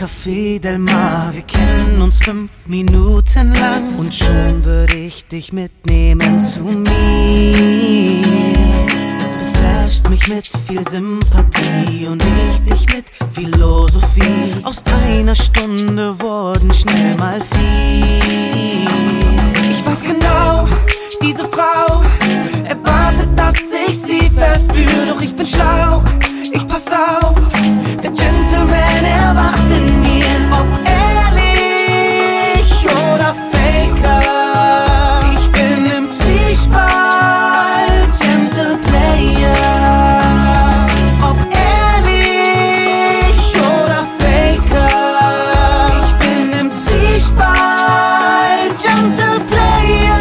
Café Del Mar. Wir kennen uns 5 Minuten lang und schon würde ich dich mitnehmen zu mir. Du flashst mich mit viel Sympathie und ich dich mit Philosophie. Aus einer Stunde wurden schnell mal viel. Ich weiß genau, diese Frau erwartet, dass ich sie verführe. Doch ich bin schlau, ich pass auf, der Gentleman erwacht in mir. Ob ehrlich oder faker, ich bin im Zwiespalt, Gentle Player. Ob ehrlich oder faker, ich bin im Zwiespalt, Gentle Player.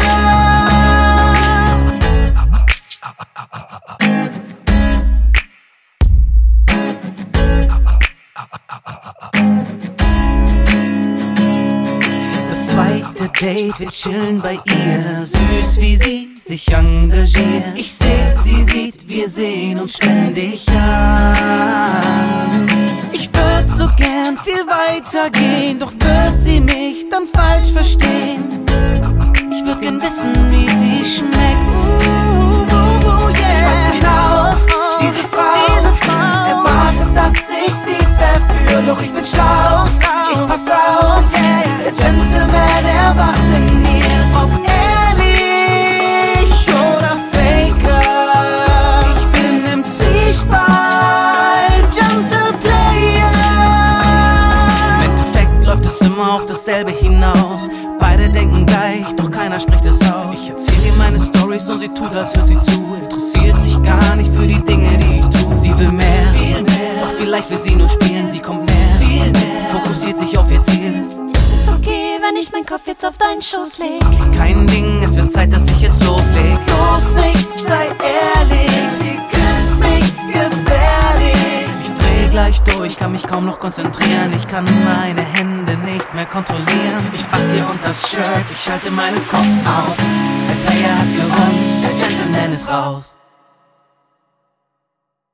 Das zweite Date, wir chillen bei ihr. Süß, wie sie sich engagiert. Ich seh, sie sieht, wir sehen uns ständig an. Ich würd so gern viel weiter gehen, doch wird sie mich dann falsch verstehen. Ich würd gern wissen, wie sie schmeckt. Ich weiß genau, diese Frau erwartet, dass ich sie verführe. Doch ich bin schlau, ich pass auf, der Gentleman erwacht in mir. Ob ehrlich oder faker, ich bin im Zwiespalt, Gentle Player. Im Endeffekt läuft es immer auf dasselbe hinaus. Beide denken gleich, doch keiner spricht es aus. Ich erzähl ihr meine Storys und sie tut, als hört sie zu. Interessiert sich gar nicht für die Dinge, die ich tue. Sie will mehr, viel mehr, doch vielleicht will sie nur spielen. Sie kommt näher, viel mehr, fokussiert sich auf ihr Ziel. Es ist okay, wenn ich meinen Kopf jetzt auf deinen Schoß leg. Kein Ding, es wird Zeit, dass ich jetzt losleg. Los nicht, sei ehrlich, sie küsst mich gefährlich. Ich dreh gleich durch, kann mich kaum noch konzentrieren. Ich kann meine Hände nicht mehr kontrollieren. Ich fass ihr unter das Shirt, ich schalte meinen Kopf aus. Der Player hat gewonnen, der Gentleman ist raus.